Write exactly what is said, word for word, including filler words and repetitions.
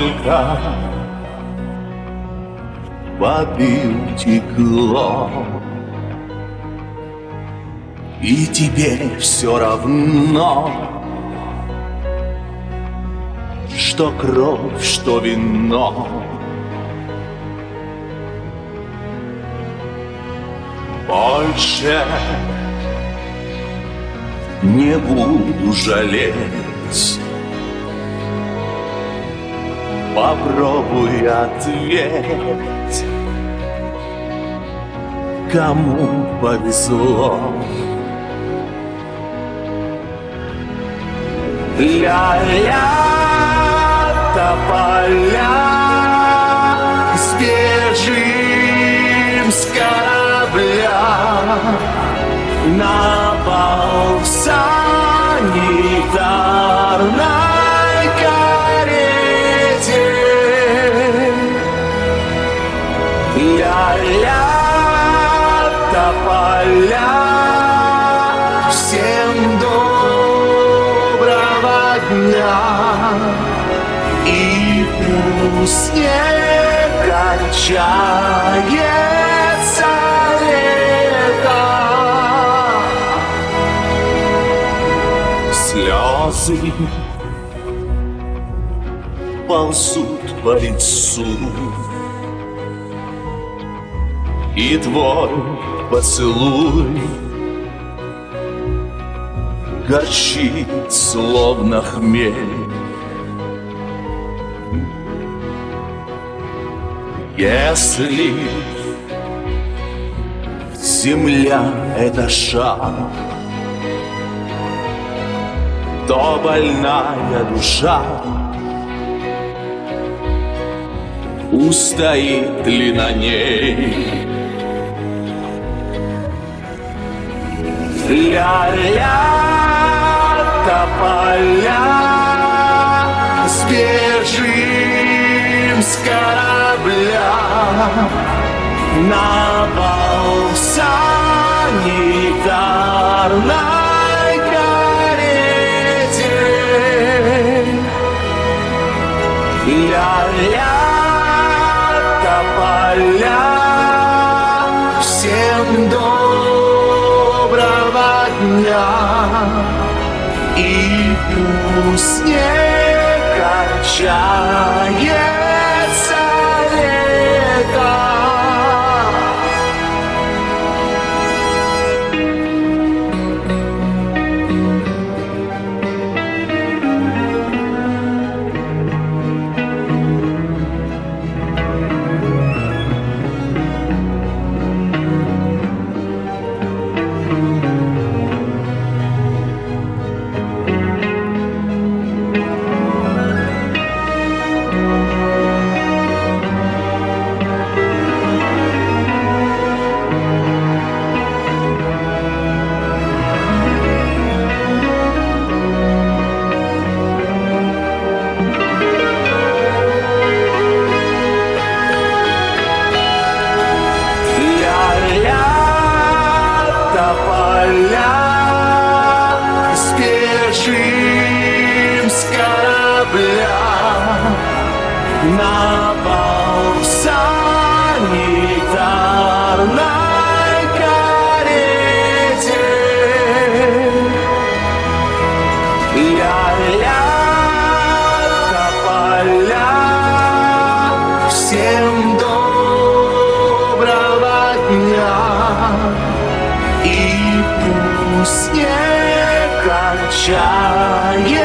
сколько воды утекло, и теперь все равно, что кровь, что вино. Больше не буду жалеть. Попробуй ответь, кому повезло. Ля-ля, тополя, сбежим с корабля на бал в санитарной карете. Ля-ля, тополя, всем доброго дня, и пусть не кончается лето. Слезы ползут по лицу, и твой поцелуй горчит, словно хмель. Если земля — это шаг, то больная душа устоит ли на ней? Ля-ля, тополя, сбежим с корабля на бал в санитарной карете. Ля-ля, тополя, всем доброго дня, и пусть не кончается лето. Сбежим с корабля на бал в санитарной карете. Ля-ля, тополя, всем доброго дня, и пусть не кончается